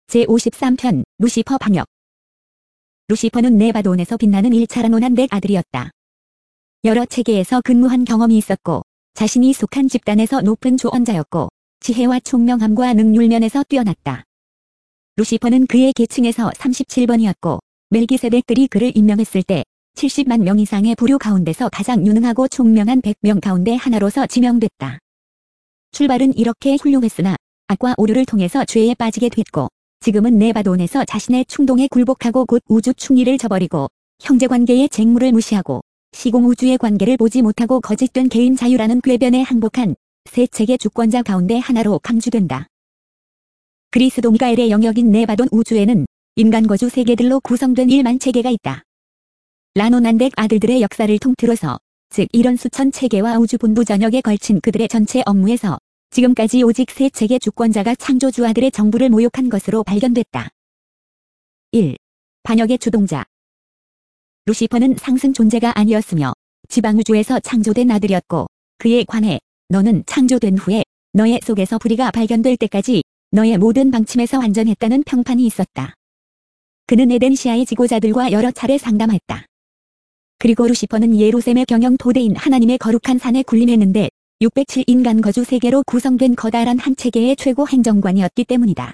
제53편 루시퍼 반역. 루시퍼는 네바돈에서 빛나는 일차란온한 아들이었다. 여러 체계에서 근무한 경험이 있었고 자신이 속한 집단에서 높은 조언자였고 지혜와 총명함과 능률면에서 뛰어났다. 루시퍼는 그의 계층에서 37번이었고 멜기세덱들이 그를 임명했을 때 70만 명 이상의 부류 가운데서 가장 유능하고 총명한 100명 가운데 하나로서 지명됐다. 출발은 이렇게 훌륭했으나 악과 오류를 통해서 죄에 빠지게 됐고 지금은 네바돈에서 자신의 충동에 굴복하고 곧 우주 충리를 저버리고 형제관계의 쟁물을 무시하고 시공우주의 관계를 보지 못하고 거짓된 개인 자유라는 궤변에 항복한 새 체계 주권자 가운데 하나로 강주된다. 그리스도 미가엘의 영역인 네바돈 우주에는 인간 거주 세계들로 구성된 1만 체계가 있다. 라노난덱 아들들의 역사를 통틀어서 즉 이런 수천 체계와 우주 본부 전역에 걸친 그들의 전체 업무에서 지금까지 오직 세 체계 주권자가 창조주아들의 정부를 모욕한 것으로 발견됐다. 1. 반역의 주동자. 루시퍼는 상승 존재가 아니었으며 지방우주에서 창조된 아들이었고 그에 관해 너는 창조된 후에 너의 속에서 불의가 발견될 때까지 너의 모든 방침에서 완전했다는 평판이 있었다. 그는 에덴시아의 지고자들과 여러 차례 상담했다. 그리고 루시퍼는 예루셈의 경영 토대인 하나님의 거룩한 산에 군림했는데 607인간 거주 세계로 구성된 커다란 한 체계의 최고 행정관이었기 때문이다.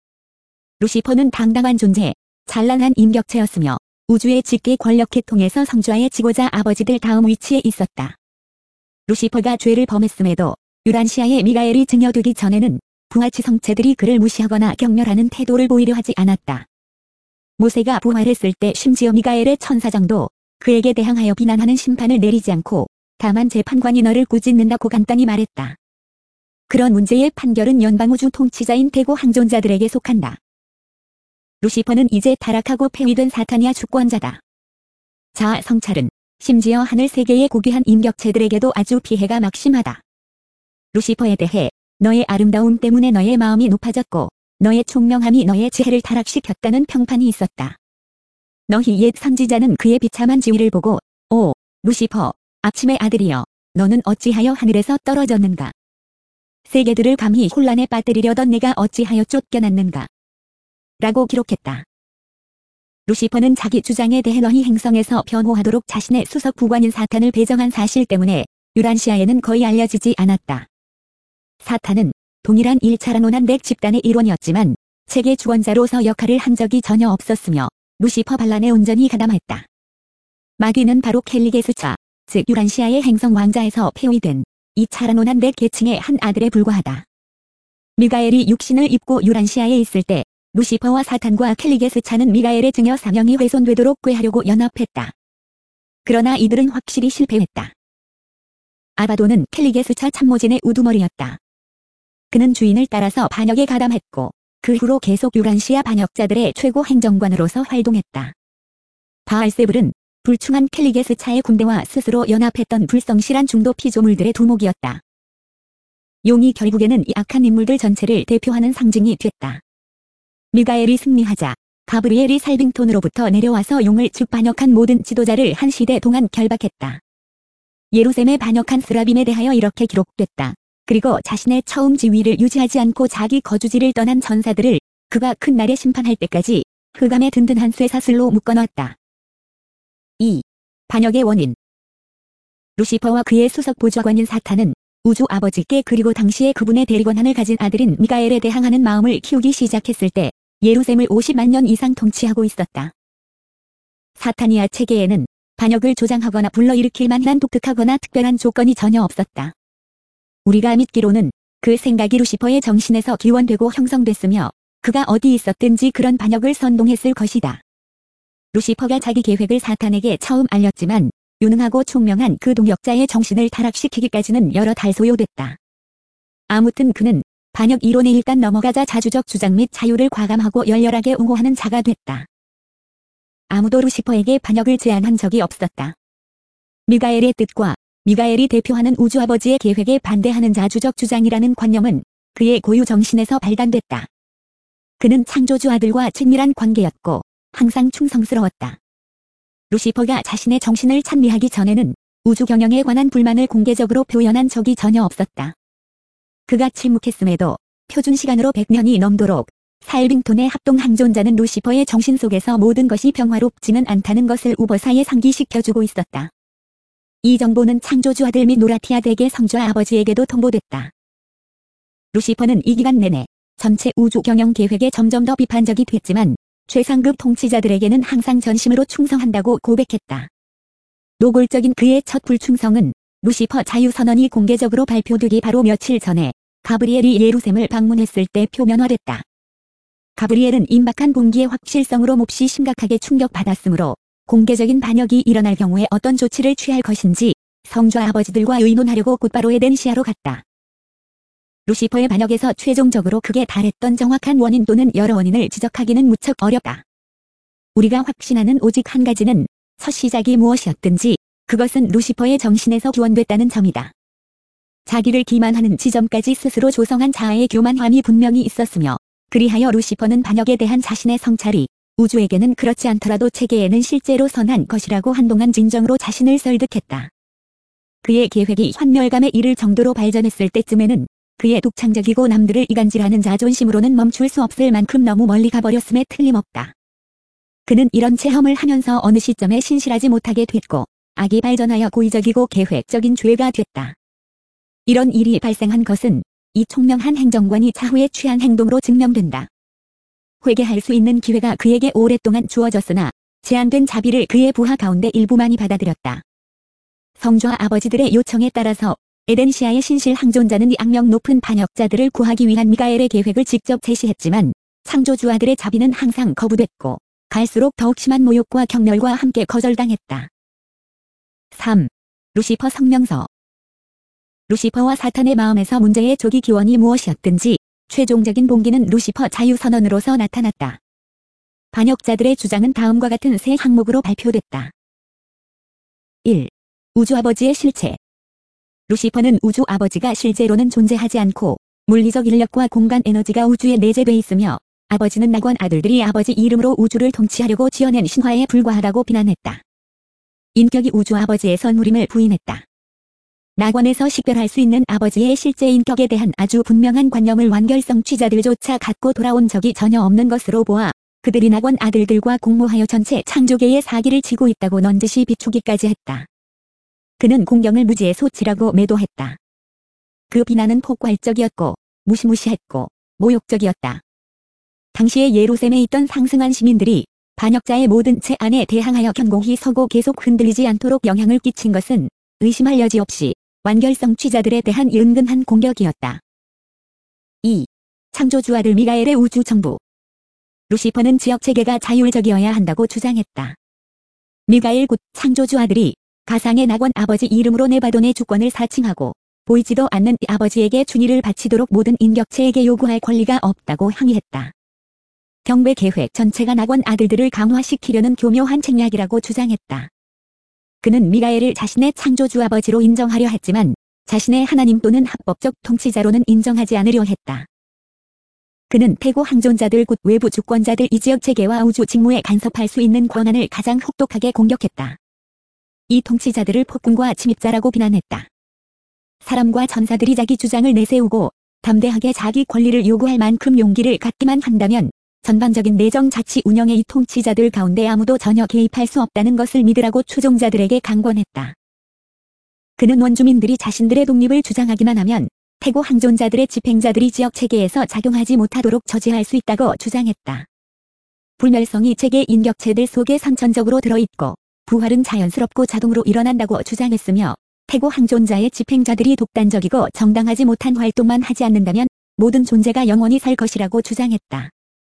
루시퍼는 당당한 존재, 찬란한 인격체였으며 우주의 직계 권력계 통해서 성좌의 지고자 아버지들 다음 위치에 있었다. 루시퍼가 죄를 범했음에도 유란시아의 미가엘이 증여되기 전에는 부하치 성체들이 그를 무시하거나 경멸하는 태도를 보이려 하지 않았다. 모세가 부활했을 때 심지어 미가엘의 천사장도 그에게 대항하여 비난하는 심판을 내리지 않고 다만 재판관이 너를 꾸짖는다고 간단히 말했다. 그런 문제의 판결은 연방우주 통치자인 대고 항존자들에게 속한다. 루시퍼는 이제 타락하고 폐위된 사탄이야 주권자다. 자아 성찰은 심지어 하늘 세계의 고귀한 인격체들에게도 아주 피해가 막심하다. 루시퍼에 대해 너의 아름다움 때문에 너의 마음이 높아졌고 너의 총명함이 너의 지혜를 타락시켰다는 평판이 있었다. 너희 옛 선지자는 그의 비참한 지위를 보고 오, 루시퍼, 아침의 아들이여, 너는 어찌하여 하늘에서 떨어졌는가? 세계들을 감히 혼란에 빠뜨리려던 내가 어찌하여 쫓겨났는가? 라고 기록했다. 루시퍼는 자기 주장에 대해 너희 행성에서 변호하도록 자신의 수석 부관인 사탄을 배정한 사실 때문에 유란시아에는 거의 알려지지 않았다. 사탄은 동일한 일차란온한 집단의 일원이었지만 체계 주권자로서 역할을 한 적이 전혀 없었으며 루시퍼 반란에 온전히 가담했다. 마귀는 바로 켈리게스차, 즉 유란시아의 행성 왕자에서 폐위된 이 차란온한 계층의 한 아들에 불과하다. 미가엘이 육신을 입고 유란시아에 있을 때 루시퍼와 사탄과 켈리게스차는 미가엘의 증여 사명이 훼손되도록 꾀하려고 연합했다. 그러나 이들은 확실히 실패했다. 아바도는 켈리게스차 참모진의 우두머리였다. 그는 주인을 따라서 반역에 가담했고 그 후로 계속 유란시아 반역자들의 최고 행정관으로서 활동했다. 바알세불은 불충한 켈리게스차의 군대와 스스로 연합했던 불성실한 중도 피조물들의 두목이었다. 용이 결국에는 이 악한 인물들 전체를 대표하는 상징이 됐다. 미가엘이 승리하자 가브리엘이 살빙톤으로부터 내려와서 용을 즉 반역한 모든 지도자를 한 시대 동안 결박했다. 예루셈에 반역한 스라빔에 대하여 이렇게 기록됐다. 그리고 자신의 처음 지위를 유지하지 않고 자기 거주지를 떠난 전사들을 그가 큰 날에 심판할 때까지 흑암의 든든한 쇠사슬로 묶어놨다. 2. 반역의 원인. 루시퍼와 그의 수석 보좌관인 사탄은 우주 아버지께 그리고 당시에 그분의 대리권한을 가진 아들인 미가엘에 대항하는 마음을 키우기 시작했을 때 예루셈을 50만 년 이상 통치하고 있었다. 사타니아 체계에는 반역을 조장하거나 불러일으킬 만한 독특하거나 특별한 조건이 전혀 없었다. 우리가 믿기로는 그 생각이 루시퍼의 정신에서 기원되고 형성됐으며 그가 어디 있었든지 그런 반역을 선동했을 것이다. 루시퍼가 자기 계획을 사탄에게 처음 알렸지만 유능하고 총명한 그 동역자의 정신을 타락시키기까지는 여러 달 소요됐다. 아무튼 그는 반역 이론에 일단 넘어가자 자주적 주장 및 자유를 과감하고 열렬하게 옹호하는 자가 됐다. 아무도 루시퍼에게 반역을 제안한 적이 없었다. 미가엘의 뜻과 미가엘이 대표하는 우주아버지의 계획에 반대하는 자주적 주장이라는 관념은 그의 고유 정신에서 발단됐다. 그는 창조주 아들과 친밀한 관계였고 항상 충성스러웠다. 루시퍼가 자신의 정신을 찬미하기 전에는 우주 경영에 관한 불만을 공개적으로 표현한 적이 전혀 없었다. 그가 침묵했음에도 표준 시간으로 100년이 넘도록 살빙톤의 합동 항존자는 루시퍼의 정신 속에서 모든 것이 평화롭지는 않다는 것을 우버사에 상기시켜주고 있었다. 이 정보는 창조주 아들 및 노라티아 대계 성자 아버지에게도 통보됐다. 루시퍼는 이 기간 내내 전체 우주 경영 계획에 점점 더 비판적이 됐지만 최상급 통치자들에게는 항상 전심으로 충성한다고 고백했다. 노골적인 그의 첫 불충성은 루시퍼 자유선언이 공개적으로 발표되기 바로 며칠 전에 가브리엘이 예루셈을 방문했을 때 표면화됐다. 가브리엘은 임박한 공기의 확실성으로 몹시 심각하게 충격받았으므로 공개적인 반역이 일어날 경우에 어떤 조치를 취할 것인지 성자 아버지들과 의논하려고 곧바로 에덴시아로 갔다. 루시퍼의 반역에서 최종적으로 극에 달했던 정확한 원인 또는 여러 원인을 지적하기는 무척 어렵다. 우리가 확신하는 오직 한 가지는 첫 시작이 무엇이었든지 그것은 루시퍼의 정신에서 기원됐다는 점이다. 자기를 기만하는 지점까지 스스로 조성한 자아의 교만함이 분명히 있었으며 그리하여 루시퍼는 반역에 대한 자신의 성찰이 우주에게는 그렇지 않더라도 체계에는 실제로 선한 것이라고 한동안 진정으로 자신을 설득했다. 그의 계획이 환멸감에 이를 정도로 발전했을 때쯤에는 그의 독창적이고 남들을 이간질하는 자존심으로는 멈출 수 없을 만큼 너무 멀리 가버렸음에 틀림없다. 그는 이런 체험을 하면서 어느 시점에 신실하지 못하게 됐고 악이 발전하여 고의적이고 계획적인 죄가 됐다. 이런 일이 발생한 것은 이 총명한 행정관이 차후에 취한 행동으로 증명된다. 회개할 수 있는 기회가 그에게 오랫동안 주어졌으나 제한된 자비를 그의 부하 가운데 일부만이 받아들였다. 성자 아버지들의 요청에 따라서 에덴시아의 신실 항존자는 이 악명 높은 반역자들을 구하기 위한 미가엘의 계획을 직접 제시했지만 창조주 아들의 자비는 항상 거부됐고 갈수록 더욱 심한 모욕과 경멸과 함께 거절당했다. 3. 루시퍼 성명서. 루시퍼와 사탄의 마음에서 문제의 조기 기원이 무엇이었든지 최종적인 봉기는 루시퍼 자유선언으로서 나타났다. 반역자들의 주장은 다음과 같은 세 항목으로 발표됐다. 1. 우주아버지의 실체. 루시퍼는 우주아버지가 실제로는 존재하지 않고 물리적 인력과 공간 에너지가 우주에 내재돼 있으며 아버지는 낙원 아들들이 아버지 이름으로 우주를 통치하려고 지어낸 신화에 불과하다고 비난했다. 인격이 우주아버지의 선물임을 부인했다. 낙원에서 식별할 수 있는 아버지의 실제 인격에 대한 아주 분명한 관념을 완결성취자들조차 갖고 돌아온 적이 전혀 없는 것으로 보아 그들이 낙원 아들들과 공모하여 전체 창조계의 사기를 치고 있다고 넌지시 비추기까지 했다. 그는 공경을 무지의 소치라고 매도했다. 그 비난은 폭발적이었고 무시무시했고 모욕적이었다. 당시에 예루셈에 있던 상승한 시민들이 반역자의 모든 제안에 대항하여 견고히 서고 계속 흔들리지 않도록 영향을 끼친 것은 의심할 여지 없이 완결성취자들에 대한 은근한 공격이었다. 2. 창조주 아들 미가엘의 우주 정부. 루시퍼는 지역체계가 자율적이어야 한다고 주장했다. 미가엘 곧 창조주 아들이 가상의 낙원 아버지 이름으로 네바돈의 주권을 사칭하고 보이지도 않는 이 아버지에게 준위를 바치도록 모든 인격체에게 요구할 권리가 없다고 항의했다. 경배 계획 전체가 낙원 아들들을 강화시키려는 교묘한 책략이라고 주장했다. 그는 미가엘을 자신의 창조주 아버지로 인정하려 했지만 자신의 하나님 또는 합법적 통치자로는 인정하지 않으려 했다. 그는 태고 항존자들 곧 외부 주권자들 이 지역 체계와 우주 직무에 간섭할 수 있는 권한을 가장 혹독하게 공격했다. 이 통치자들을 폭군과 침입자라고 비난했다. 사람과 전사들이 자기 주장을 내세우고 담대하게 자기 권리를 요구할 만큼 용기를 갖기만 한다면 전반적인 내정 자치 운영의 이 통치자들 가운데 아무도 전혀 개입할 수 없다는 것을 믿으라고 추종자들에게 강권했다. 그는 원주민들이 자신들의 독립을 주장하기만 하면 태고 항존자들의 집행자들이 지역 체계에서 작용하지 못하도록 저지할 수 있다고 주장했다. 불멸성이 체계 인격체들 속에 선천적으로 들어있고 부활은 자연스럽고 자동으로 일어난다고 주장했으며 태고 항존자의 집행자들이 독단적이고 정당하지 못한 활동만 하지 않는다면 모든 존재가 영원히 살 것이라고 주장했다.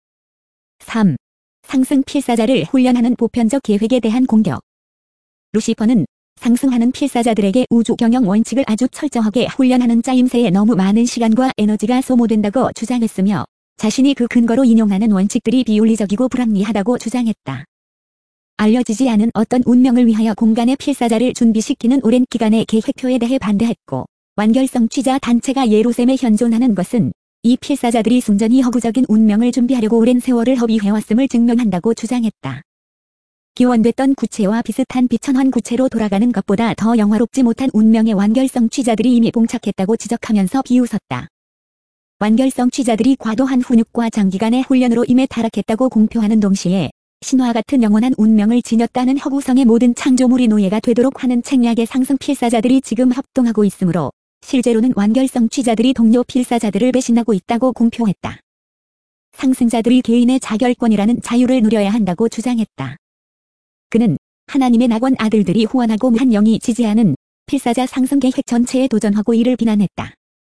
3. 상승 필사자를 훈련하는 보편적 계획에 대한 공격. 루시퍼는 상승하는 필사자들에게 우주 경영 원칙을 아주 철저하게 훈련하는 짜임새에 너무 많은 시간과 에너지가 소모된다고 주장했으며 자신이 그 근거로 인용하는 원칙들이 비윤리적이고 불합리하다고 주장했다. 알려지지 않은 어떤 운명을 위하여 공간의 필사자를 준비시키는 오랜 기간의 계획표에 대해 반대했고 완결성취자 단체가 예루셈에 현존하는 것은 이 필사자들이 순전히 허구적인 운명을 준비하려고 오랜 세월을 허비해왔음을 증명한다고 주장했다. 기원됐던 구체와 비슷한 비천한 구체로 돌아가는 것보다 더 영화롭지 못한 운명의 완결성취자들이 이미 봉착했다고 지적하면서 비웃었다. 완결성 취자들이 과도한 훈육과 장기간의 훈련으로 임에 타락했다고 공표하는 동시에 신화 같은 영원한 운명을 지녔다는 허구성의 모든 창조물이 노예가 되도록 하는 책략의 상승 필사자들이 지금 합동하고 있으므로 실제로는 완결성 취자들이 동료 필사자들을 배신하고 있다고 공표했다. 상승자들이 개인의 자결권이라는 자유를 누려야 한다고 주장했다. 그는 하나님의 낙원 아들들이 후원하고 무한 영이 지지하는 필사자 상승 계획 전체에 도전하고 이를 비난했다.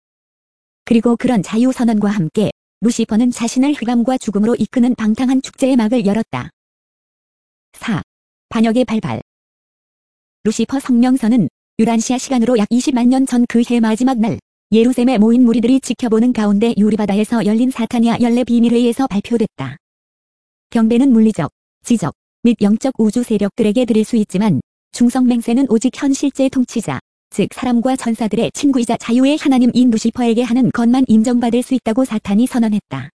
그리고 그런 자유선언과 함께 루시퍼는 자신을 흑암과 죽음으로 이끄는 방탕한 축제의 막을 열었다. 4. 반역의 발발. 루시퍼 성명서는 유란시아 시간으로 약 20만 년 전 그 해 마지막 날 예루살렘에 모인 무리들이 지켜보는 가운데 유리바다에서 열린 사타니아 연례 비밀회의에서 발표됐다. 경배는 물리적, 지적 및 영적 우주 세력들에게 드릴 수 있지만 충성 맹세는 오직 현 실제 통치자, 즉 사람과 천사들의 친구이자 자유의 하나님인 루시퍼에게 하는 것만 인정받을 수 있다고 사탄이 선언했다.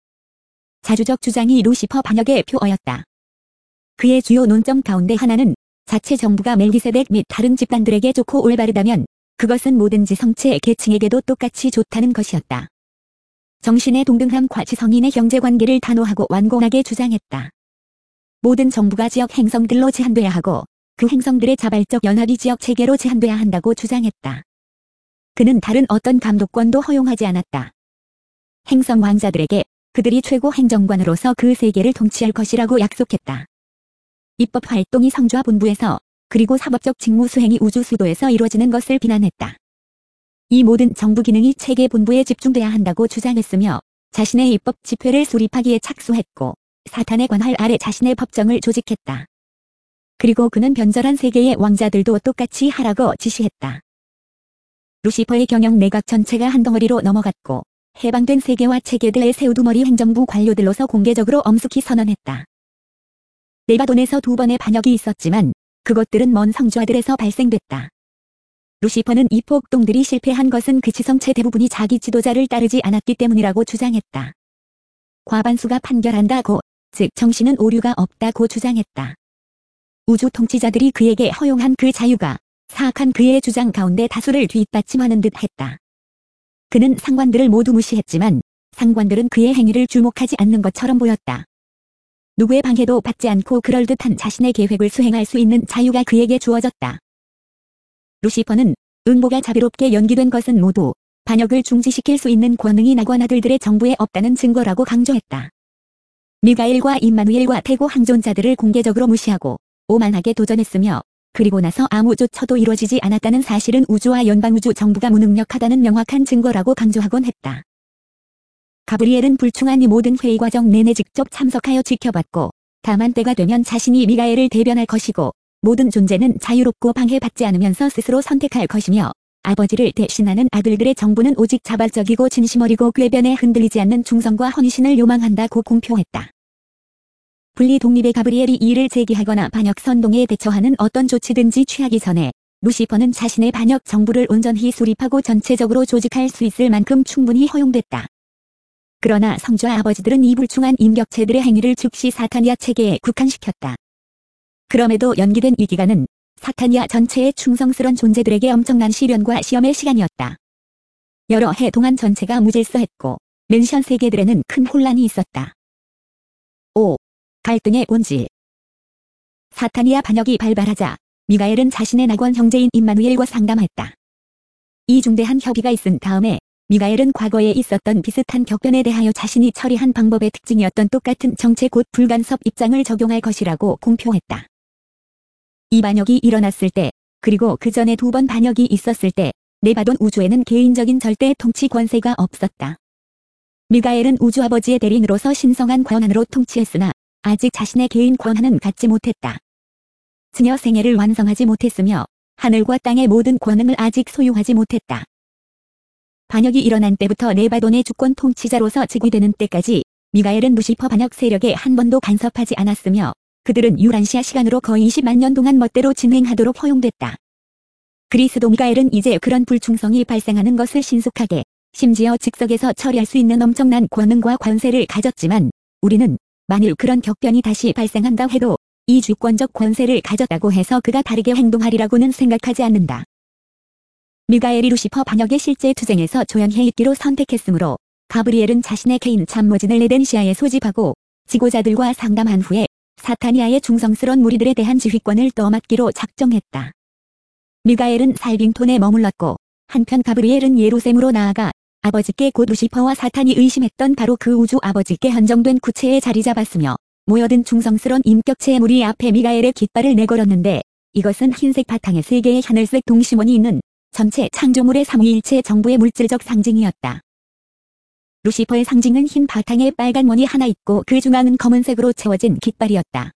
자주적 주장이 루시퍼 반역의 표어였다. 그의 주요 논점 가운데 하나는 자체 정부가 멜기세덱 및 다른 집단들에게 좋고 올바르다면 그것은 뭐든지 성체 계층에게도 똑같이 좋다는 것이었다. 정신의 동등함과 지성인의 경제관계를 단호하고 완곡하게 주장했다. 모든 정부가 지역 행성들로 제한돼야 하고 그 행성들의 자발적 연합이 지역 체계로 제한돼야 한다고 주장했다. 그는 다른 어떤 감독권도 허용하지 않았다. 행성 왕자들에게 그들이 최고 행정관으로서 그 세계를 통치할 것이라고 약속했다. 입법 활동이 성좌 본부에서 그리고 사법적 직무 수행이 우주 수도에서 이루어지는 것을 비난했다. 이 모든 정부 기능이 체계 본부에 집중돼야 한다고 주장했으며 자신의 입법 집회를 수립하기에 착수했고 사탄의 관할 아래 자신의 법정을 조직했다. 그리고 그는 변절한 세계의 왕자들도 똑같이 하라고 지시했다. 루시퍼의 경영 내각 전체가 한 덩어리로 넘어갔고 해방된 세계와 체계들의 새우두머리 행정부 관료들로서 공개적으로 엄숙히 선언했다. 네바돈에서 2번의 반역이 있었지만 그것들은 먼 성좌들에서 발생됐다. 루시퍼는 이 폭동들이 실패한 것은 그 지성체 대부분이 자기 지도자를 따르지 않았기 때문이라고 주장했다. 과반수가 판결한다고, 즉 정신은 오류가 없다고 주장했다. 우주 통치자들이 그에게 허용한 그 자유가 사악한 그의 주장 가운데 다수를 뒷받침하는 듯 했다. 그는 상관들을 모두 무시했지만 상관들은 그의 행위를 주목하지 않는 것처럼 보였다. 누구의 방해도 받지 않고 그럴듯한 자신의 계획을 수행할 수 있는 자유가 그에게 주어졌다. 루시퍼는 응보가 자비롭게 연기된 것은 모두 반역을 중지시킬 수 있는 권능이 낙원 아들들의 정부에 없다는 증거라고 강조했다. 미가엘과 임마누엘과 태고 항존자들을 공개적으로 무시하고 오만하게 도전했으며 그리고 나서 아무 조처도 이루어지지 않았다는 사실은 우주와 연방우주 정부가 무능력하다는 명확한 증거라고 강조하곤 했다. 가브리엘은 불충한 이 모든 회의 과정 내내 직접 참석하여 지켜봤고 다만 때가 되면 자신이 미가엘을 대변할 것이고 모든 존재는 자유롭고 방해받지 않으면서 스스로 선택할 것이며 아버지를 대신하는 아들들의 정부는 오직 자발적이고 진심 어리고 궤변에 흔들리지 않는 충성과 헌신을 요망한다고 공표했다. 분리 독립의 가브리엘이 이를 제기하거나 반역 선동에 대처하는 어떤 조치든지 취하기 전에 루시퍼는 자신의 반역 정부를 온전히 수립하고 전체적으로 조직할 수 있을 만큼 충분히 허용됐다. 그러나 성좌 아버지들은 이 불충한 인격체들의 행위를 즉시 사타니아 체계에 국한시켰다. 그럼에도 연기된 이 기간은 사타니아 전체의 충성스런 존재들에게 엄청난 시련과 시험의 시간이었다. 여러 해 동안 전체가 무질서했고 맨션 세계들에는 큰 혼란이 있었다. 5. 갈등의 본질. 사타니아 반역이 발발하자 미가엘은 자신의 낙원 형제인 임마누엘과 상담했다. 이 중대한 협의가 있은 다음에 미가엘은 과거에 있었던 비슷한 격변에 대하여 자신이 처리한 방법의 특징이었던 똑같은 정체 곧 불간섭 입장을 적용할 것이라고 공표했다. 이 반역이 일어났을 때, 그리고 그 전에 2번 반역이 있었을 때, 네바돈 우주에는 개인적인 절대 통치 권세가 없었다. 미가엘은 우주 아버지의 대리인으로서 신성한 권한으로 통치했으나 아직 자신의 개인 권한은 갖지 못했다. 증여 생애를 완성하지 못했으며 하늘과 땅의 모든 권능을 아직 소유하지 못했다. 반역이 일어난 때부터 네바돈의 주권 통치자로서 즉위되는 때까지 미가엘은 루시퍼 반역 세력에 한 번도 간섭하지 않았으며 그들은 유란시아 시간으로 거의 20만 년 동안 멋대로 진행하도록 허용됐다. 그리스도 미가엘은 이제 그런 불충성이 발생하는 것을 신속하게 심지어 즉석에서 처리할 수 있는 엄청난 권능과 권세를 가졌지만 우리는 만일 그런 격변이 다시 발생한다 해도 이 주권적 권세를 가졌다고 해서 그가 다르게 행동하리라고는 생각하지 않는다. 미가엘이 루시퍼 반역의 실제 투쟁에서 조연해 있기로 선택했으므로 가브리엘은 자신의 개인 참모진을 에덴시아에 소집하고 지도자들과 상담한 후에 사타니아의 중성스러운 무리들에 대한 지휘권을 떠맡기로 작정했다. 미가엘은 살빙톤에 머물렀고 한편 가브리엘은 예루살렘으로 나아가 아버지께 곧 루시퍼와 사탄이 의심했던 바로 그 우주 아버지께 한정된 구체에 자리 잡았으며 모여든 중성스러운 인격체의 무리 앞에 미가엘의 깃발을 내걸었는데 이것은 흰색 바탕에 3개의 하늘색 동심원이 있는 전체 창조물의 삼위일체 정부의 물질적 상징이었다. 루시퍼의 상징은 흰 바탕에 빨간 원이 하나 있고 그 중앙은 검은색으로 채워진 깃발이었다.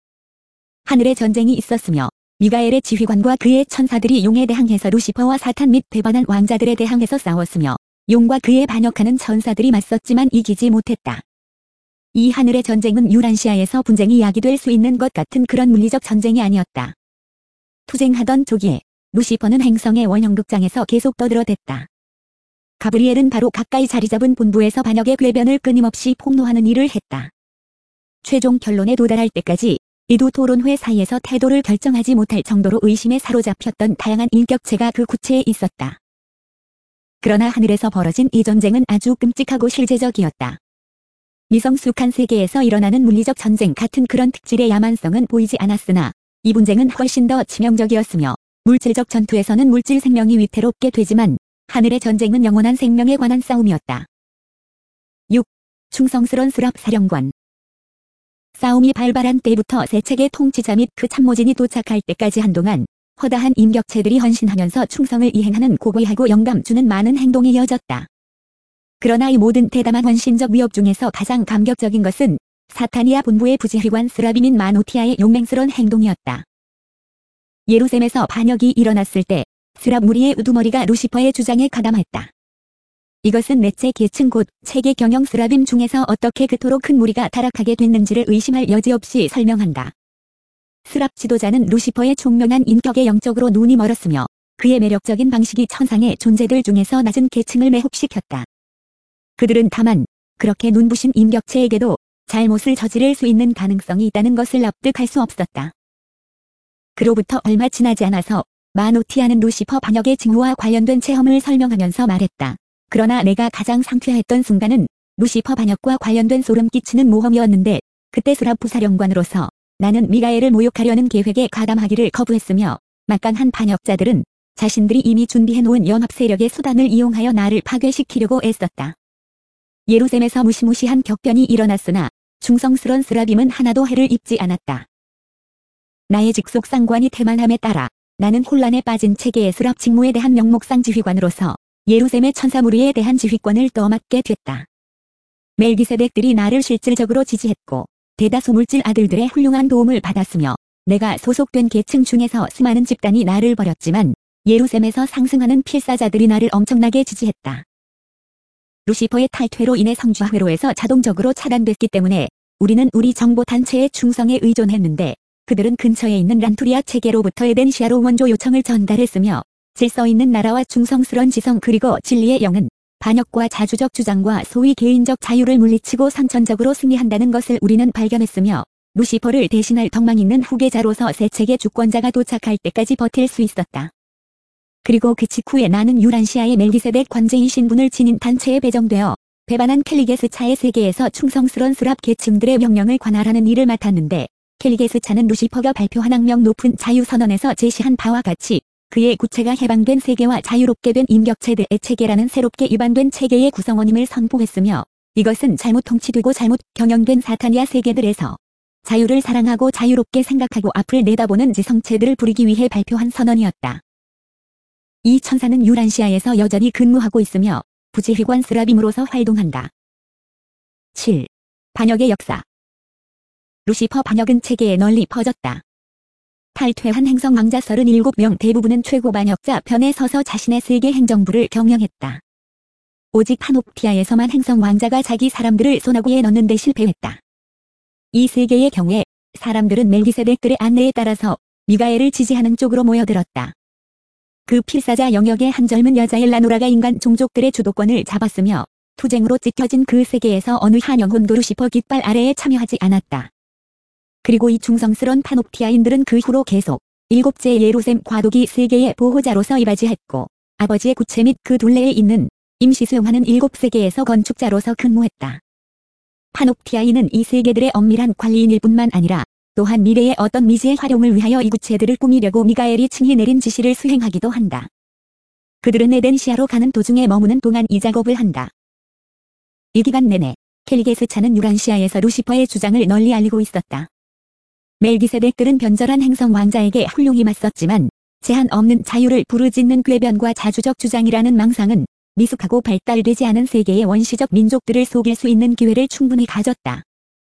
하늘의 전쟁이 있었으며 미가엘의 지휘관과 그의 천사들이 용에 대항해서 루시퍼와 사탄 및 배반한 왕자들에 대항해서 싸웠으며 용과 그에 반역하는 천사들이 맞섰지만 이기지 못했다. 이 하늘의 전쟁은 유란시아에서 분쟁이 야기될 수 있는 것 같은 그런 물리적 전쟁이 아니었다. 투쟁하던 초기에 루시퍼는 행성의 원형극장에서 계속 떠들어댔다. 가브리엘은 바로 가까이 자리 잡은 본부에서 반역의 궤변을 끊임없이 폭로하는 일을 했다. 최종 결론에 도달할 때까지 이 두 토론회 사이에서 태도를 결정하지 못할 정도로 의심에 사로잡혔던 다양한 인격체가 그 구체에 있었다. 그러나 하늘에서 벌어진 이 전쟁은 아주 끔찍하고 실제적이었다. 미성숙한 세계에서 일어나는 물리적 전쟁 같은 그런 특질의 야만성은 보이지 않았으나 이 분쟁은 훨씬 더 치명적이었으며 물질적 전투에서는 물질 생명이 위태롭게 되지만 하늘의 전쟁은 영원한 생명에 관한 싸움이었다. 6. 충성스런 스랍 사령관. 싸움이 발발한 때부터 세 책의 통치자 및 그 참모진이 도착할 때까지 한동안 허다한 인격체들이 헌신하면서 충성을 이행하는 고귀하고 영감 주는 많은 행동이 이어졌다. 그러나 이 모든 대담한 헌신적 위협 중에서 가장 감격적인 것은 사타니아 본부의 부지휘관 스라비 및 마노티아의 용맹스러운 행동이었다. 예루살렘에서 반역이 일어났을 때 스랍 무리의 우두머리가 루시퍼의 주장에 가담했다. 이것은 넷째 계층 곧 체계 경영 스라빔 중에서 어떻게 그토록 큰 무리가 타락하게 됐는지를 의심할 여지 없이 설명한다. 스랍 지도자는 루시퍼의 총명한 인격에 영적으로 눈이 멀었으며 그의 매력적인 방식이 천상의 존재들 중에서 낮은 계층을 매혹시켰다. 그들은 다만 그렇게 눈부신 인격체에게도 잘못을 저지를 수 있는 가능성이 있다는 것을 납득할 수 없었다. 그로부터 얼마 지나지 않아서 마노티아는 루시퍼 반역의 징후와 관련된 체험을 설명하면서 말했다. 그러나 내가 가장 상쾌했던 순간은 루시퍼 반역과 관련된 소름 끼치는 모험이었는데 그때 스랍 부사령관으로서 나는 미가엘을 모욕하려는 계획에 가담하기를 거부했으며 막강한 반역자들은 자신들이 이미 준비해놓은 연합 세력의 수단을 이용하여 나를 파괴시키려고 애썼다. 예루살렘에서 무시무시한 격변이 일어났으나 충성스런 스라빔은 하나도 해를 입지 않았다. 나의 직속 상관이 태만함에 따라 나는 혼란에 빠진 체계의 스랍 직무에 대한 명목상 지휘관으로서 예루살렘의 천사 무리에 대한 지휘권을 떠맡게 됐다. 멜기세덱들이 나를 실질적으로 지지했고 대다수 물질 아들들의 훌륭한 도움을 받았으며 내가 소속된 계층 중에서 수많은 집단이 나를 버렸지만 예루살렘에서 상승하는 필사자들이 나를 엄청나게 지지했다. 루시퍼의 탈퇴로 인해 성주와 회로에서 자동적으로 차단됐기 때문에 우리는 우리 정보단체의 충성에 의존했는데 그들은 근처에 있는 란투리아 체계로부터 에덴시아로 원조 요청을 전달했으며 질서 있는 나라와 충성스런 지성 그리고 진리의 영은 반역과 자주적 주장과 소위 개인적 자유를 물리치고 선천적으로 승리한다는 것을 우리는 발견했으며 루시퍼를 대신할 덕망 있는 후계자로서 새 책의 주권자가 도착할 때까지 버틸 수 있었다. 그리고 그 직후에 나는 유란시아의 멜기세덱 관제의 신분을 지닌 단체에 배정되어 배반한 켈리게스차의 세계에서 충성스런 스랍 계층들의 명령을 관할하는 일을 맡았는데 켈리게스차는 루시퍼가 발표한 악명 높은 자유선언에서 제시한 바와 같이 그의 구체가 해방된 세계와 자유롭게 된 인격체들의 체계라는 새롭게 입안된 체계의 구성원임을 선포했으며 이것은 잘못 통치되고 잘못 경영된 사타니아 세계들에서 자유를 사랑하고 자유롭게 생각하고 앞을 내다보는 지성체들을 부리기 위해 발표한 선언이었다. 이 천사는 유란시아에서 여전히 근무하고 있으며 부지휘관 스라빔으로서 활동한다. 7. 반역의 역사. 루시퍼 반역은 체계에 널리 퍼졌다. 탈퇴한 행성 왕자 37명 대부분은 최고 반역자 편에 서서 자신의 세계 행정부를 경영했다. 오직 파노프티아에서만 행성 왕자가 자기 사람들을 소나구에 넣는 데 실패했다. 이 세계의 경우에 사람들은 멜기세덱들의 안내에 따라서 미가엘을 지지하는 쪽으로 모여들었다. 그 필사자 영역의 한 젊은 여자 엘라노라가 인간 종족들의 주도권을 잡았으며 투쟁으로 찢겨진 그 세계에서 어느 한 영혼도 루시퍼 깃발 아래에 참여하지 않았다. 그리고 이 충성스런 파노프티아인들은 그 후로 계속 7째 예루살렘 과도기 세계의 보호자로서 이바지했고 아버지의 구체 및 그 둘레에 있는 임시 수용하는 7세계에서 건축자로서 근무했다. 파녹티아이는 이 세계들의 엄밀한 관리인일 뿐만 아니라 또한 미래의 어떤 미지의 활용을 위하여 이 구체들을 꾸미려고 미가엘이 친히 내린 지시를 수행하기도 한다. 그들은 에덴시아로 가는 도중에 머무는 동안 이 작업을 한다. 이 기간 내내 켈리게스차는 유란시아에서 루시퍼의 주장을 널리 알리고 있었다. 멜기세덱들은 변절한 행성 왕자에게 훌륭히 맞섰지만 제한 없는 자유를 부르짖는 궤변과 자주적 주장이라는 망상은 미숙하고 발달되지 않은 세계의 원시적 민족들을 속일 수 있는 기회를 충분히 가졌다.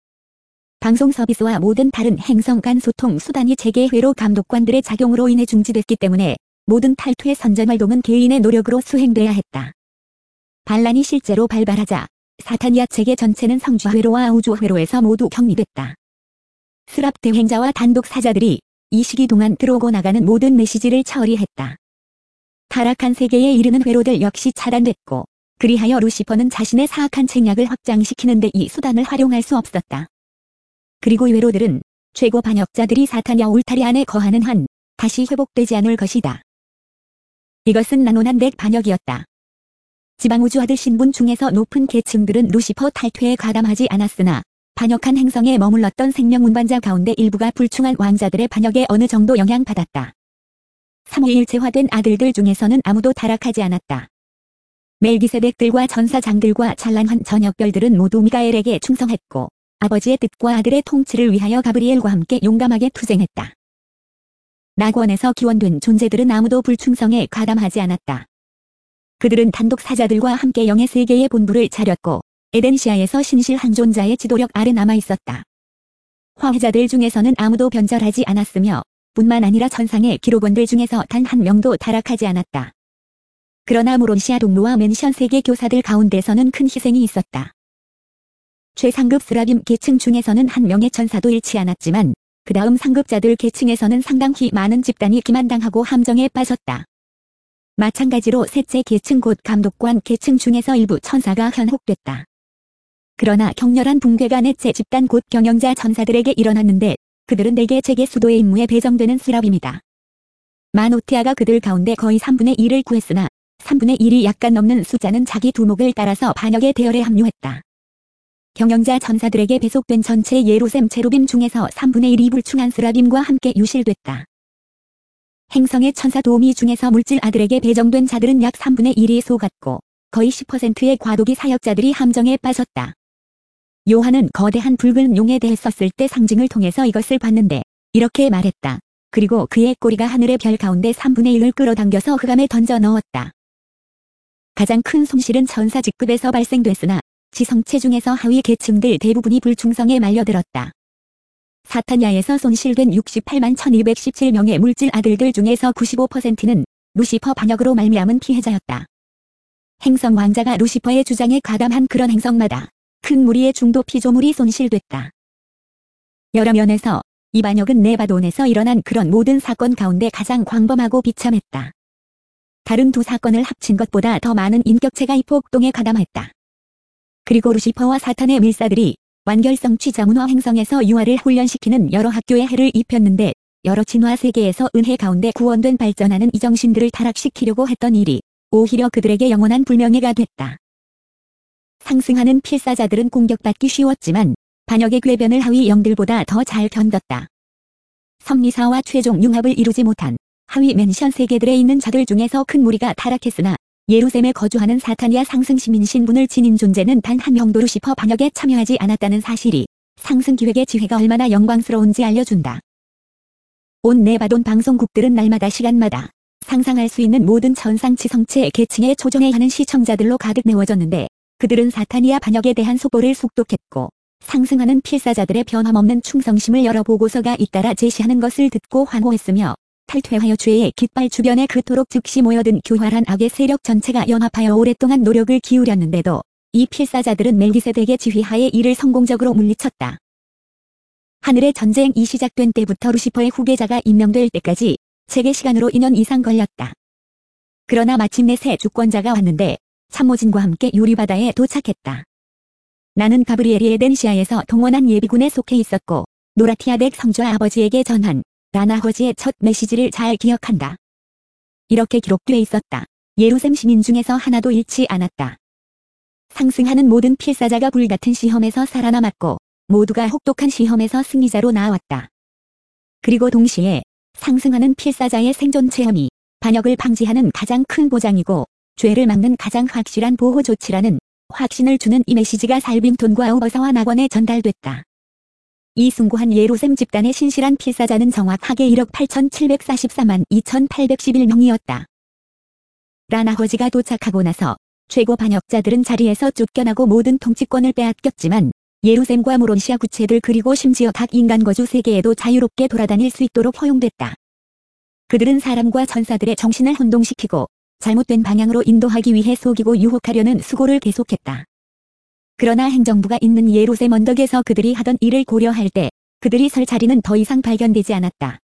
방송 서비스와 모든 다른 행성 간 소통 수단이 재계회로 감독관들의 작용으로 인해 중지됐기 때문에 모든 탈퇴 선전 활동은 개인의 노력으로 수행돼야 했다. 반란이 실제로 발발하자 사타니아 체계 전체는 성주회로와 우주회로에서 모두 격리됐다. 스랍 대행자와 단독 사자들이 이 시기 동안 들어오고 나가는 모든 메시지를 처리했다. 타락한 세계에 이르는 회로들 역시 차단됐고 그리하여 루시퍼는 자신의 사악한 책략을 확장시키는 데 이 수단을 활용할 수 없었다. 그리고 이 회로들은 최고 반역자들이 사타니아 울타리 안에 거하는 한 다시 회복되지 않을 것이다. 이것은 난원한 덱 반역이었다. 지방우주아들 신분 중에서 높은 계층들은 루시퍼 탈퇴에 가담하지 않았으나 반역한 행성에 머물렀던 생명 운반자 가운데 일부가 불충한 왕자들의 반역에 어느 정도 영향받았다. 3위 일체화된 아들들 중에서는 아무도 타락하지 않았다. 멜기세덱들과 전사장들과 찬란한 전역별들은 모두 미가엘에게 충성했고 아버지의 뜻과 아들의 통치를 위하여 가브리엘과 함께 용감하게 투쟁했다. 낙원에서 기원된 존재들은 아무도 불충성에 가담하지 않았다. 그들은 단독 사자들과 함께 영의 세계의 본부를 차렸고 에덴시아에서 신실한 존자의 지도력 아래 남아있었다. 화해자들 중에서는 아무도 변절하지 않았으며 뿐만 아니라 천상의 기록원들 중에서 단 한 명도 타락하지 않았다. 그러나 무론시아 동로와 맨션 세계 교사들 가운데서는 큰 희생이 있었다. 최상급 스라빔 계층 중에서는 한 명의 천사도 잃지 않았지만 그 다음 상급자들 계층에서는 상당히 많은 집단이 기만당하고 함정에 빠졌다. 마찬가지로 셋째 계층 곧 감독관 계층 중에서 일부 천사가 현혹됐다. 그러나 격렬한 붕괴가 넷째 집단 곧 경영자 천사들에게 일어났는데 그들은 대개 재계 수도의 임무에 배정되는 스랍입니다. 마노티아가 그들 가운데 거의 3분의 1을 구했으나 3분의 1이 약간 넘는 숫자는 자기 두목을 따라서 반역의 대열에 합류했다. 경영자 천사들에게 배속된 전체 예루셈 체루빔 중에서 3분의 1이 불충한 스라빔과 함께 유실됐다. 행성의 천사 도우미 중에서 물질 아들에게 배정된 자들은 약 3분의 1이 속았고 거의 10%의 과도기 사역자들이 함정에 빠졌다. 요한은 거대한 붉은 용에 대해 썼을 때 상징을 통해서 이것을 봤는데 이렇게 말했다. 그리고 그의 꼬리가 하늘의 별 가운데 3분의 1을 끌어당겨서 흑암에 던져 넣었다. 가장 큰 손실은 천사 직급에서 발생됐으나 지성체 중에서 하위 계층들 대부분이 불충성에 말려들었다. 사타니아에서 손실된 68만 1217명의 물질 아들들 중에서 95%는 루시퍼 반역으로 말미암은 피해자였다. 행성 왕자가 루시퍼의 주장에 가담한 그런 행성마다 큰 무리의 중도 피조물이 손실됐다. 여러 면에서 이 반역은 네바돈에서 일어난 그런 모든 사건 가운데 가장 광범하고 비참했다. 다른 두 사건을 합친 것보다 더 많은 인격체가 이 폭동에 가담했다. 그리고 루시퍼와 사탄의 밀사들이 완결성 취자문화 행성에서 유아를 훈련시키는 여러 학교에 해를 입혔는데 여러 진화 세계에서 은혜 가운데 구원된 발전하는 이 정신들을 타락시키려고 했던 일이 오히려 그들에게 영원한 불명예가 됐다. 상승하는 필사자들은 공격받기 쉬웠지만 반역의 궤변을 하위 영들보다 더 잘 견뎠다. 섭리사와 최종 융합을 이루지 못한 하위 맨션 세계들에 있는 자들 중에서 큰 무리가 타락했으나 예루셈에 거주하는 사타니아 상승 시민 신분을 지닌 존재는 단 한 명도 루시퍼 반역에 참여하지 않았다는 사실이 상승 기획의 지혜가 얼마나 영광스러운지 알려준다. 온 네바돈 방송국들은 날마다 시간마다 상상할 수 있는 모든 천상치성체 계층에 초종해 하는 시청자들로 가득 메워졌는데 그들은 사타니아 반역에 대한 속보를 속독했고 상승하는 필사자들의 변함없는 충성심을 여러 보고서가 잇따라 제시하는 것을 듣고 환호했으며 탈퇴하여 죄의 깃발 주변에 그토록 즉시 모여든 교활한 악의 세력 전체가 연합하여 오랫동안 노력을 기울였는데도 이 필사자들은 멜기세덱의 지휘하에 이를 성공적으로 물리쳤다. 하늘의 전쟁이 시작된 때부터 루시퍼의 후계자가 임명될 때까지 세계 시간으로 2년 이상 걸렸다. 그러나 마침내 새 주권자가 왔는데 참모진과 함께 유리바다에 도착했다. 나는 가브리엘이 에덴시아에서 동원한 예비군에 속해 있었고 노라티아덱 성주와 아버지에게 전한 라나 허지의 첫 메시지를 잘 기억한다. 이렇게 기록돼 있었다. 예루살렘 시민 중에서 하나도 잃지 않았다. 상승하는 모든 필사자가 불같은 시험에서 살아남았고 모두가 혹독한 시험에서 승리자로 나왔다. 그리고 동시에 상승하는 필사자의 생존 체험이 반역을 방지하는 가장 큰 보장이고 죄를 막는 가장 확실한 보호 조치라는 확신을 주는 이 메시지가 살빔톤과 오버서와 낙원에 전달됐다. 이 숭고한 예루살렘 집단의 신실한 필사자는 정확하게 1억 8,744만 2,811명이었다. 라나허지가 도착하고 나서 최고 반역자들은 자리에서 쫓겨나고 모든 통치권을 빼앗겼지만 예루살렘과 모론시아 구체들 그리고 심지어 각 인간 거주 세계에도 자유롭게 돌아다닐 수 있도록 허용됐다. 그들은 사람과 천사들의 정신을 혼동시키고 잘못된 방향으로 인도하기 위해 속이고 유혹하려는 수고를 계속했다. 그러나 행정부가 있는 예루살렘 언덕에서 그들이 하던 일을 고려할 때 그들이 설 자리는 더 이상 발견되지 않았다.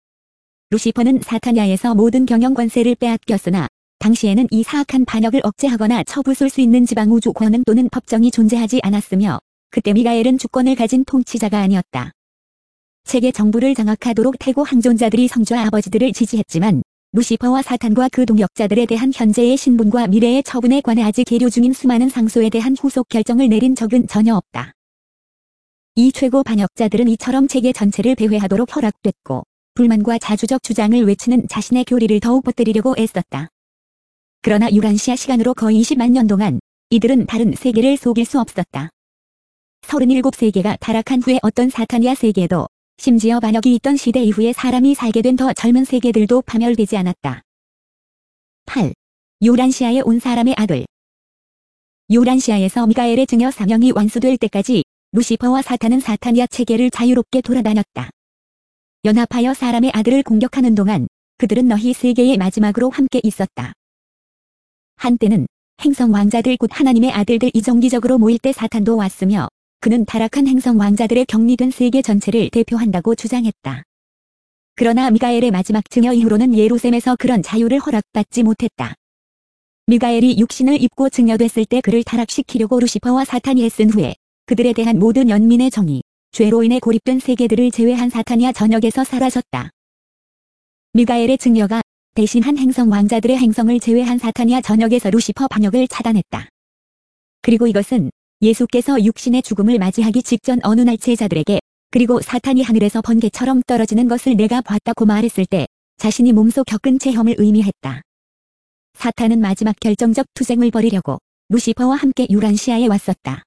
루시퍼는 사타냐에서 모든 경영 권세를 빼앗겼으나 당시에는 이 사악한 반역을 억제하거나 처부술 수 있는 지방 우주 권능 또는 법정이 존재하지 않았으며 그때 미가엘은 주권을 가진 통치자가 아니었다. 세계 정부를 장악하도록 태고 항존자들이 성주와 아버지들을 지지했지만 루시퍼와 사탄과 그 동역자들에 대한 현재의 신분과 미래의 처분에 관해 아직 계류 중인 수많은 상소에 대한 후속 결정을 내린 적은 전혀 없다. 이 최고 반역자들은 이처럼 세계 전체를 배회하도록 허락됐고 불만과 자주적 주장을 외치는 자신의 교리를 더욱 퍼뜨리려고 애썼다. 그러나 유란시아 시간으로 거의 20만 년 동안 이들은 다른 세계를 속일 수 없었다. 37세계가 타락한 후에 어떤 사타니아 세계도 심지어 반역이 있던 시대 이후에 사람이 살게 된 더 젊은 세계들도 파멸되지 않았다. 8. 요란시아에 온 사람의 아들. 요란시아에서 미가엘의 증여 사명이 완수될 때까지 루시퍼와 사탄은 사타니아 체계를 자유롭게 돌아다녔다. 연합하여 사람의 아들을 공격하는 동안 그들은 너희 세계의 마지막으로 함께 있었다. 한때는 행성 왕자들 곧 하나님의 아들들이 정기적으로 모일 때 사탄도 왔으며 그는 타락한 행성 왕자들의 격리된 세계 전체를 대표한다고 주장했다. 그러나 미가엘의 마지막 증여 이후로는 예루살렘에서 그런 자유를 허락받지 못했다. 미가엘이 육신을 입고 증여됐을 때 그를 타락시키려고 루시퍼와 사탄이 애쓴 후에 그들에 대한 모든 연민의 정의, 죄로 인해 고립된 세계들을 제외한 사타니아 전역에서 사라졌다. 미가엘의 증여가 대신 한 행성 왕자들의 행성을 제외한 사타니아 전역에서 루시퍼 반역을 차단했다. 그리고 이것은 예수께서 육신의 죽음을 맞이하기 직전 어느 날 제자들에게 그리고 사탄이 하늘에서 번개처럼 떨어지는 것을 내가 봤다고 말했을 때 자신이 몸소 겪은 체험을 의미했다. 사탄은 마지막 결정적 투쟁을 벌이려고 루시퍼와 함께 유란시아에 왔었다.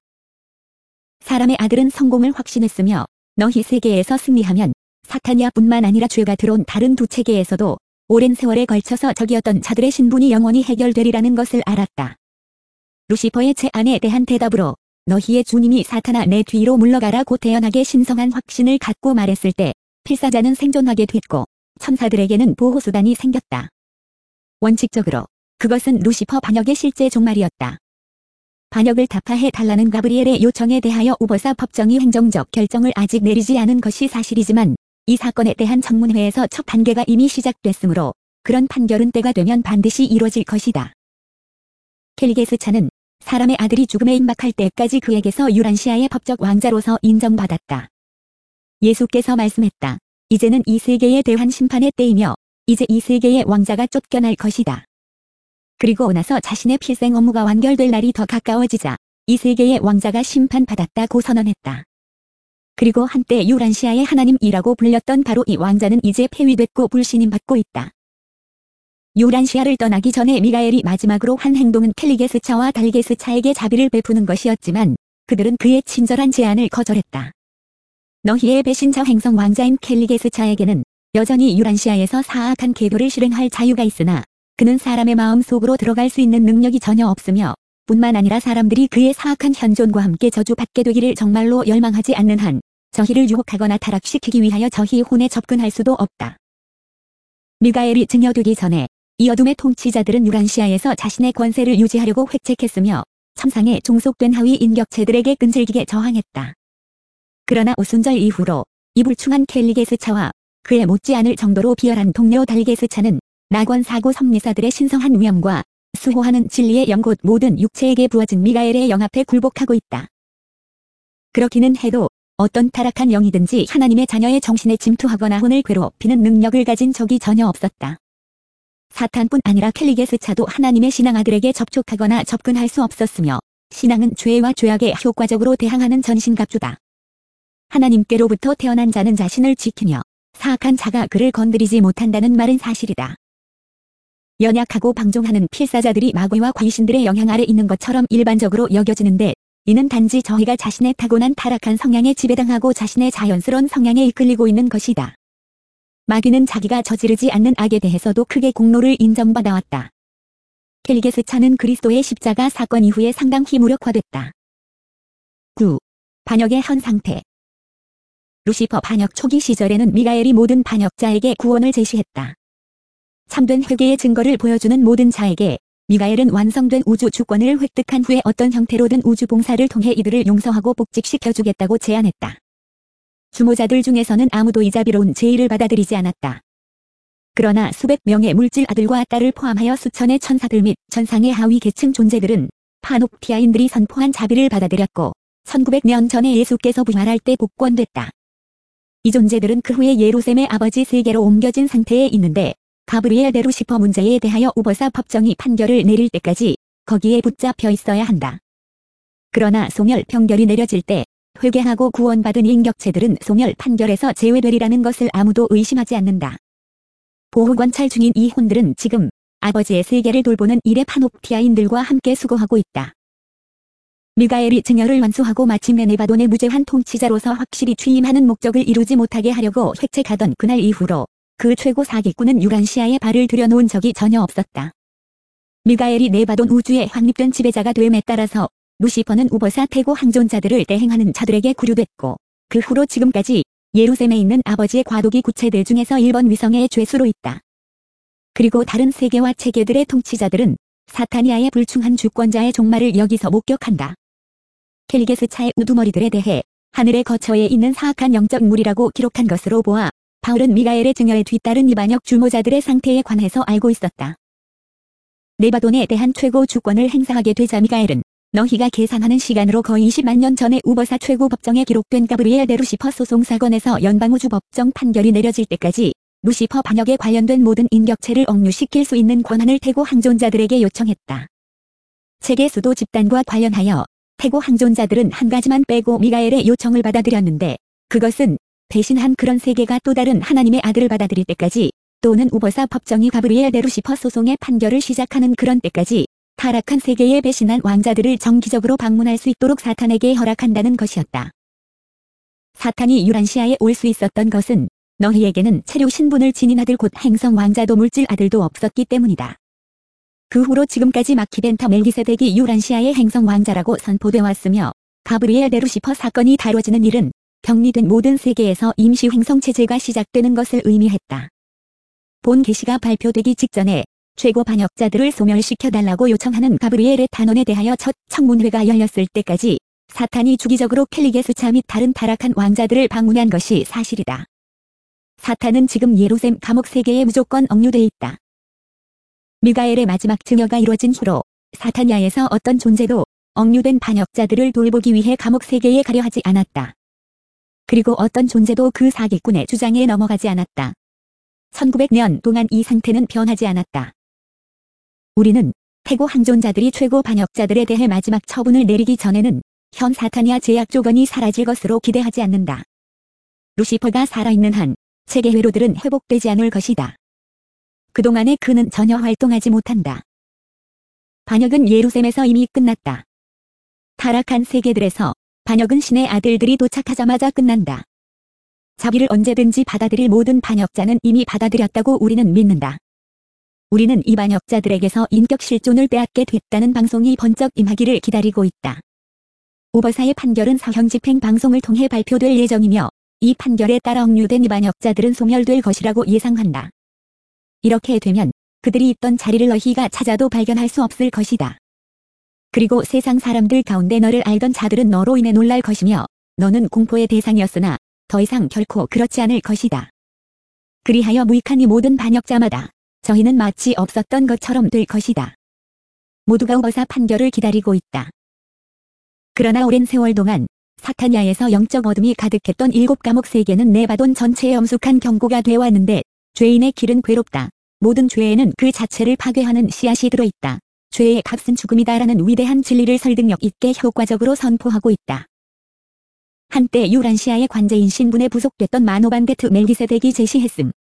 사람의 아들은 성공을 확신했으며 너희 세계에서 승리하면 사타니아뿐만 아니라 죄가 들어온 다른 두 체계에서도 오랜 세월에 걸쳐서 적이었던 자들의 신분이 영원히 해결되리라는 것을 알았다. 루시퍼의 제안에 대한 대답으로 너희의 주님이 사탄아 내 뒤로 물러가라고 태연하게 신성한 확신을 갖고 말했을 때 필사자는 생존하게 됐고 천사들에게는 보호수단이 생겼다. 원칙적으로 그것은 루시퍼 반역의 실제 종말이었다. 반역을 타파해 달라는 가브리엘의 요청에 대하여 우버사 법정이 행정적 결정을 아직 내리지 않은 것이 사실이지만 이 사건에 대한 청문회에서 첫 단계가 이미 시작됐으므로 그런 판결은 때가 되면 반드시 이루어질 것이다. 켈리게스차는 사람의 아들이 죽음에 임박할 때까지 그에게서 유란시아의 법적 왕자로서 인정받았다. 예수께서 말씀했다. 이제는 이 세계에 대한 심판의 때이며 이제 이 세계의 왕자가 쫓겨날 것이다. 그리고 나서 자신의 필생 업무가 완결될 날이 더 가까워지자 이 세계의 왕자가 심판받았다고 선언했다. 그리고 한때 유란시아의 하나님이라고 불렸던 바로 이 왕자는 이제 폐위됐고 불신임받고 있다. 유란시아를 떠나기 전에 미가엘이 마지막으로 한 행동은 켈리게스차와 달게스차에게 자비를 베푸는 것이었지만 그들은 그의 친절한 제안을 거절했다. 너희의 배신자 행성 왕자인 켈리게스차에게는 여전히 유란시아에서 사악한 계도를 실행할 자유가 있으나 그는 사람의 마음 속으로 들어갈 수 있는 능력이 전혀 없으며 뿐만 아니라 사람들이 그의 사악한 현존과 함께 저주받게 되기를 정말로 열망하지 않는 한 저희를 유혹하거나 타락시키기 위하여 저희 혼에 접근할 수도 없다. 미가엘이 증여되기 전에 이 어둠의 통치자들은 유란시아에서 자신의 권세를 유지하려고 획책했으며 천상에 종속된 하위 인격체들에게 끈질기게 저항했다. 그러나 오순절 이후로 이 불충한 켈리게스차와 그에 못지않을 정도로 비열한 동료 달게스차는 낙원 사고 섭리사들의 신성한 위엄과 수호하는 진리의 영곧 모든 육체에게 부어진 미가엘의 영 앞에 굴복하고 있다. 그렇기는 해도 어떤 타락한 영이든지 하나님의 자녀의 정신에 침투하거나 혼을 괴롭히는 능력을 가진 적이 전혀 없었다. 사탄뿐 아니라 켈리게스차도 하나님의 신앙아들에게 접촉하거나 접근할 수 없었으며 신앙은 죄와 죄악에 효과적으로 대항하는 전신갑주다. 하나님께로부터 태어난 자는 자신을 지키며 사악한 자가 그를 건드리지 못한다는 말은 사실이다. 연약하고 방종하는 필사자들이 마귀와 귀신들의 영향 아래 있는 것처럼 일반적으로 여겨지는데 이는 단지 저희가 자신의 타고난 타락한 성향에 지배당하고 자신의 자연스러운 성향에 이끌리고 있는 것이다. 마귀는 자기가 저지르지 않는 악에 대해서도 크게 공로를 인정받아왔다. 켈리게스차는 그리스도의 십자가 사건 이후에 상당히 무력화됐다. 9. 반역의 현 상태. 루시퍼 반역 초기 시절에는 미가엘이 모든 반역자에게 구원을 제시했다. 참된 회개의 증거를 보여주는 모든 자에게 미가엘은 완성된 우주 주권을 획득한 후에 어떤 형태로든 우주 봉사를 통해 이들을 용서하고 복직시켜주겠다고 제안했다. 주모자들 중에서는 아무도 이 자비로운 제의를 받아들이지 않았다. 그러나 수백 명의 물질 아들과 딸을 포함하여 수천의 천사들 및 천상의 하위 계층 존재들은 파녹티아인들이 선포한 자비를 받아들였고 1900년 전에 예수께서 부활할 때 복권됐다. 이 존재들은 그 후에 예루살렘의 아버지 세계로 옮겨진 상태에 있는데 가브리엘 대 루시퍼 문제에 대하여 우버사 법정이 판결을 내릴 때까지 거기에 붙잡혀 있어야 한다. 그러나 소멸 평결이 내려질 때 회개하고 구원받은 인격체들은 소멸 판결에서 제외되리라는 것을 아무도 의심하지 않는다. 보호관찰 중인 이 혼들은 지금 아버지의 세계를 돌보는 일에 파녹티아인들과 함께 수고하고 있다. 미가엘이 증여를 완수하고 마침내 네바돈의 무죄한 통치자로서 확실히 취임하는 목적을 이루지 못하게 하려고 획책하던 그날 이후로 그 최고 사기꾼은 유란시아에 발을 들여놓은 적이 전혀 없었다. 미가엘이 네바돈 우주의 확립된 지배자가 됨에 따라서 루시퍼는 우버사 태고 항존자들을 대행하는 자들에게 구류됐고 그 후로 지금까지 예루살렘에 있는 아버지의 과도기 구체들 중에서 1번 위성의 죄수로 있다. 그리고 다른 세계와 체계들의 통치자들은 사타니아의 불충한 주권자의 종말을 여기서 목격한다. 켈리게스차의 우두머리들에 대해 하늘의 거처에 있는 사악한 영적 무리라고 기록한 것으로 보아 바울은 미가엘의 증여에 뒤따른 이반역 주모자들의 상태에 관해서 알고 있었다. 네바돈에 대한 최고 주권을 행사하게 되자 미가엘은 너희가 계산하는 시간으로 거의 20만 년 전에 우버사 최고 법정에 기록된 가브리엘 대 루시퍼 소송 사건에서 연방우주 법정 판결이 내려질 때까지 루시퍼 반역에 관련된 모든 인격체를 억류시킬 수 있는 권한을 태고 항존자들에게 요청했다. 체계 수도 집단과 관련하여 태고 항존자들은 한 가지만 빼고 미가엘의 요청을 받아들였는데 그것은 배신한 그런 세계가 또 다른 하나님의 아들을 받아들일 때까지 또는 우버사 법정이 가브리엘 대 루시퍼 소송의 판결을 시작하는 그런 때까지 타락한 세계에 배신한 왕자들을 정기적으로 방문할 수 있도록 사탄에게 허락한다는 것이었다. 사탄이 유란시아에 올 수 있었던 것은 너희에게는 체류 신분을 지닌 아들 곧 행성 왕자도 물질 아들도 없었기 때문이다. 그 후로 지금까지 마키벤터 멜기세덱이 유란시아의 행성 왕자라고 선포돼 왔으며 가브리엘 대 루시퍼 사건이 다뤄지는 일은 격리된 모든 세계에서 임시 행성 체제가 시작되는 것을 의미했다. 본 계시가 발표되기 직전에 최고 반역자들을 소멸시켜달라고 요청하는 가브리엘의 탄원에 대하여 첫 청문회가 열렸을 때까지 사탄이 주기적으로 켈리게스차 및 다른 타락한 왕자들을 방문한 것이 사실이다. 사탄은 지금 예루살렘 감옥 세계에 무조건 억류돼 있다. 미가엘의 마지막 증여가 이루어진 후로 사타니아에서 어떤 존재도 억류된 반역자들을 돌보기 위해 감옥 세계에 가려 하지 않았다. 그리고 어떤 존재도 그 사기꾼의 주장에 넘어가지 않았다. 1900년 동안 이 상태는 변하지 않았다. 우리는 태고 항존자들이 최고 반역자들에 대해 마지막 처분을 내리기 전에는 현 사타니아 제약 조건이 사라질 것으로 기대하지 않는다. 루시퍼가 살아있는 한 체계 회로들은 회복되지 않을 것이다. 그동안에 그는 전혀 활동하지 못한다. 반역은 예루살렘에서 이미 끝났다. 타락한 세계들에서 반역은 신의 아들들이 도착하자마자 끝난다. 자비를 언제든지 받아들일 모든 반역자는 이미 받아들였다고 우리는 믿는다. 우리는 이 반역자들에게서 인격 실존을 빼앗게 됐다는 방송이 번쩍 임하기를 기다리고 있다. 우버사의 판결은 사형 집행 방송을 통해 발표될 예정이며 이 판결에 따라 억류된 이 반역자들은 소멸될 것이라고 예상한다. 이렇게 되면 그들이 있던 자리를 너희가 찾아도 발견할 수 없을 것이다. 그리고 세상 사람들 가운데 너를 알던 자들은 너로 인해 놀랄 것이며 너는 공포의 대상이었으나 더 이상 결코 그렇지 않을 것이다. 그리하여 무익한 이 모든 반역자마다 저희는 마치 없었던 것처럼 될 것이다. 모두가 우버사 판결을 기다리고 있다. 그러나 오랜 세월 동안 사타니아에서 영적 어둠이 가득했던 7 감옥 세계는 네바돈 전체에 엄숙한 경고가 되어왔는데 죄인의 길은 괴롭다. 모든 죄에는 그 자체를 파괴하는 씨앗이 들어있다. 죄의 값은 죽음이다라는 위대한 진리를 설득력 있게 효과적으로 선포하고 있다. 한때 유란시아의 관제인 신분에 부속됐던 마노반 게트 멜기세덱이 제시했음.